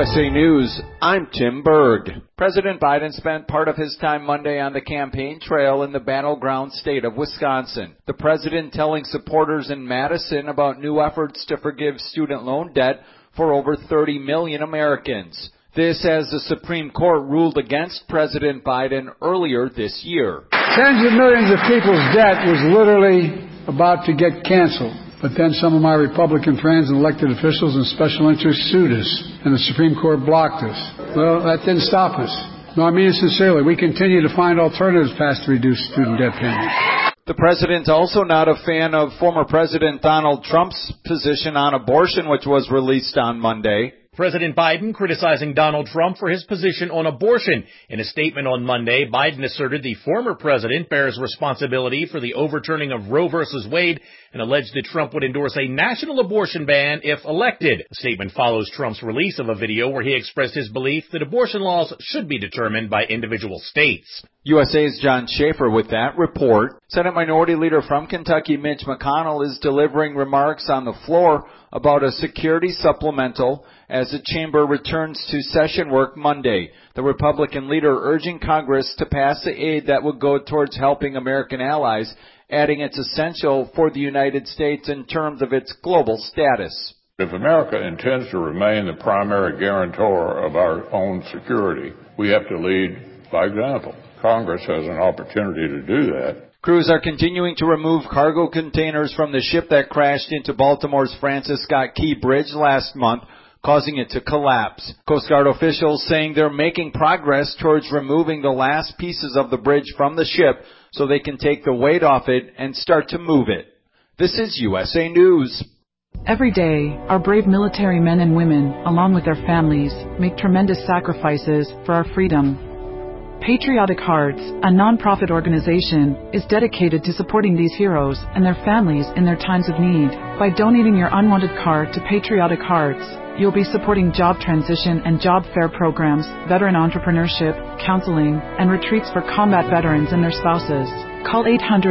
USA News, I'm Tim Berg. President Biden spent part of his time Monday on the campaign trail in the battleground state of Wisconsin. The president telling supporters in Madison about new efforts to forgive student loan debt for over 30 million Americans. This as the Supreme Court ruled against President Biden earlier this year. Tens of millions of people's debt was literally about to get canceled. But then some of my Republican friends and elected officials and special interests sued us, and the Supreme Court blocked us. Well, that didn't stop us. No, I mean it sincerely. We continue to find alternative paths to reduce student debt payments. The president's also not a fan of former President Donald Trump's position on abortion, which was released on Monday. President Biden criticizing Donald Trump for his position on abortion. In a statement on Monday, Biden asserted the former president bears responsibility for the overturning of Roe v. Wade and alleged that Trump would endorse a national abortion ban if elected. The statement follows Trump's release of a video where he expressed his belief that abortion laws should be determined by individual states. USA's John Schaefer with that report. Senate Minority Leader from Kentucky, Mitch McConnell, is delivering remarks on the floor about a security supplemental as the chamber returns to session work Monday. The Republican leader urging Congress to pass the aid that would go towards helping American allies, adding it's essential for the United States in terms of its global status. If America intends to remain the primary guarantor of our own security, we have to lead by example. Congress has an opportunity to do that. Crews are continuing to remove cargo containers from the ship that crashed into Baltimore's Francis Scott Key Bridge last month, causing it to collapse. Coast Guard officials saying they're making progress towards removing the last pieces of the bridge from the ship so they can take the weight off it and start to move it. This is USA News. Every day, our brave military men and women, along with their families, make tremendous sacrifices for our freedom. Patriotic Hearts, a non-profit organization, is dedicated to supporting these heroes and their families in their times of need. By donating your unwanted car to Patriotic Hearts, you'll be supporting job transition and job fair programs, veteran entrepreneurship, counseling, and retreats for combat veterans and their spouses. Call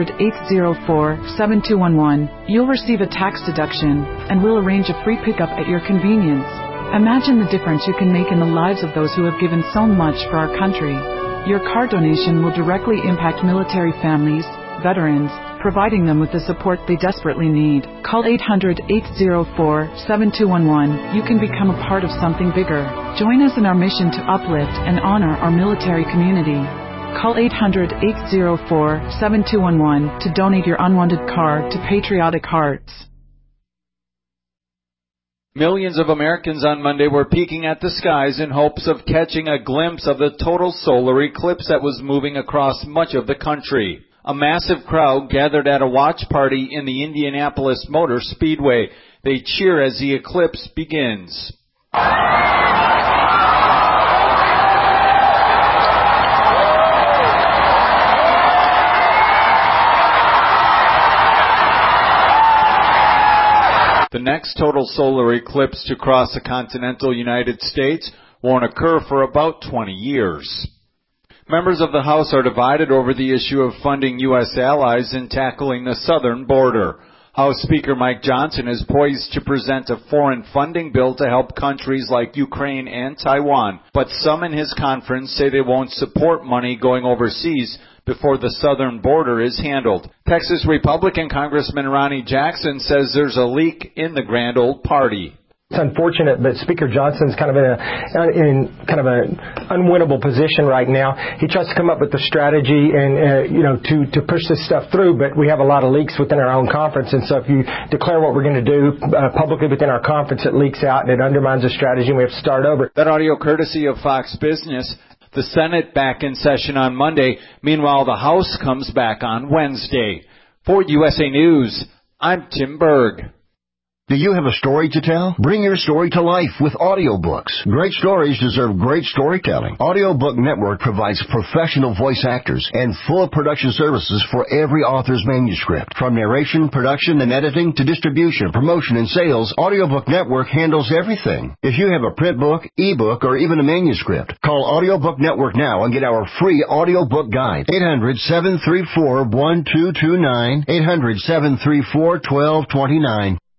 800-804-7211. You'll receive a tax deduction, and we'll arrange a free pickup at your convenience. Imagine the difference you can make in the lives of those who have given so much for our country. Your car donation will directly impact military families, veterans, providing them with the support they desperately need. Call 800-804-7211. You can become a part of something bigger. Join us in our mission to uplift and honor our military community. Call 800-804-7211 to donate your unwanted car to Patriotic Hearts. Millions of Americans on Monday were peeking at the skies in hopes of catching a glimpse of the total solar eclipse that was moving across much of the country. A massive crowd gathered at a watch party in the Indianapolis Motor Speedway. They cheer as the eclipse begins. The next total solar eclipse to cross the continental United States won't occur for about 20 years. Members of the House are divided over the issue of funding U.S. allies in tackling the southern border. House Speaker Mike Johnson is poised to present a foreign funding bill to help countries like Ukraine and Taiwan, but some in his conference say they won't support money going overseas before the southern border is handled. Texas Republican Congressman Ronnie Jackson says there's a leak in the grand old party. It's unfortunate, but Speaker Johnson's kind of in an unwinnable position right now. He tries to come up with a strategy and to push this stuff through, but we have a lot of leaks within our own conference, and so if you declare what we're going to do publicly within our conference, it leaks out and it undermines the strategy, and we have to start over. That audio courtesy of Fox Business. The Senate back in session on Monday. Meanwhile, the House comes back on Wednesday. For USA News, I'm Tim Berg. Do you have a story to tell? Bring your story to life with audiobooks. Great stories deserve great storytelling. Audiobook Network provides professional voice actors and full production services for every author's manuscript. From narration, production, and editing to distribution, promotion, and sales, Audiobook Network handles everything. If you have a print book, ebook, or even a manuscript, call Audiobook Network now and get our free audiobook guide. 800-734-1229, 800-734-1229.